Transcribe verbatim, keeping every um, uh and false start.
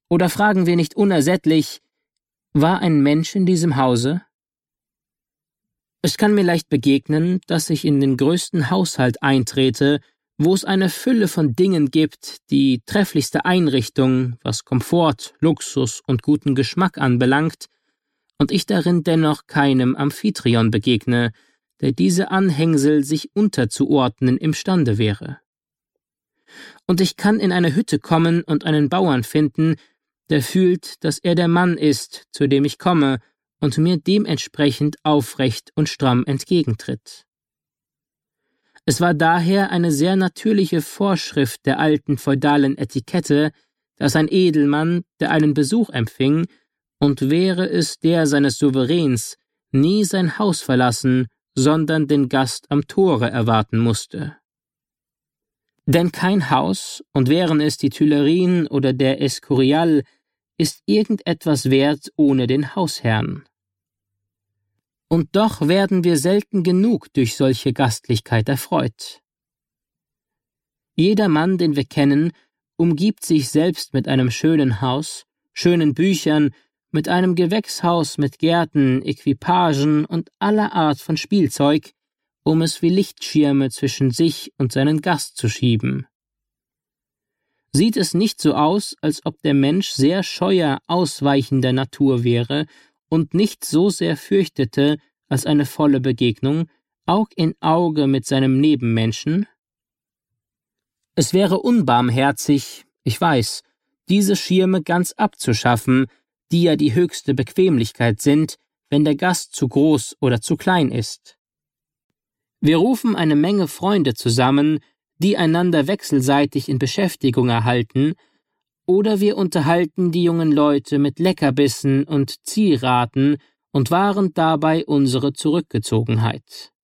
Oder fragen wir nicht unersättlich, war ein Mensch in diesem Hause? Es kann mir leicht begegnen, dass ich in den größten Haushalt eintrete, wo es eine Fülle von Dingen gibt, die trefflichste Einrichtung, was Komfort, Luxus und guten Geschmack anbelangt, und ich darin dennoch keinem Amphitryon begegne, der diese Anhängsel sich unterzuordnen imstande wäre. Und ich kann in eine Hütte kommen und einen Bauern finden, der fühlt, dass er der Mann ist, zu dem ich komme, und mir dementsprechend aufrecht und stramm entgegentritt. Es war daher eine sehr natürliche Vorschrift der alten feudalen Etikette, dass ein Edelmann, der einen Besuch empfing, und wäre es der seines Souveräns, nie sein Haus verlassen, sondern den Gast am Tore erwarten musste. Denn kein Haus, und wären es die Tuilerien oder der Escurial, ist irgendetwas wert ohne den Hausherrn. Und doch werden wir selten genug durch solche Gastlichkeit erfreut. Jeder Mann, den wir kennen, umgibt sich selbst mit einem schönen Haus, schönen Büchern, mit einem Gewächshaus mit Gärten, Equipagen und aller Art von Spielzeug, um es wie Lichtschirme zwischen sich und seinen Gast zu schieben. Sieht es nicht so aus, als ob der Mensch sehr scheuer, ausweichender Natur wäre und nicht so sehr fürchtete, als eine volle Begegnung, Aug in Auge mit seinem Nebenmenschen? Es wäre unbarmherzig, ich weiß, diese Schirme ganz abzuschaffen, die ja die höchste Bequemlichkeit sind, wenn der Gast zu groß oder zu klein ist. Wir rufen eine Menge Freunde zusammen, die einander wechselseitig in Beschäftigung erhalten, oder wir unterhalten die jungen Leute mit Leckerbissen und Zieraten und wahren dabei unsere Zurückgezogenheit.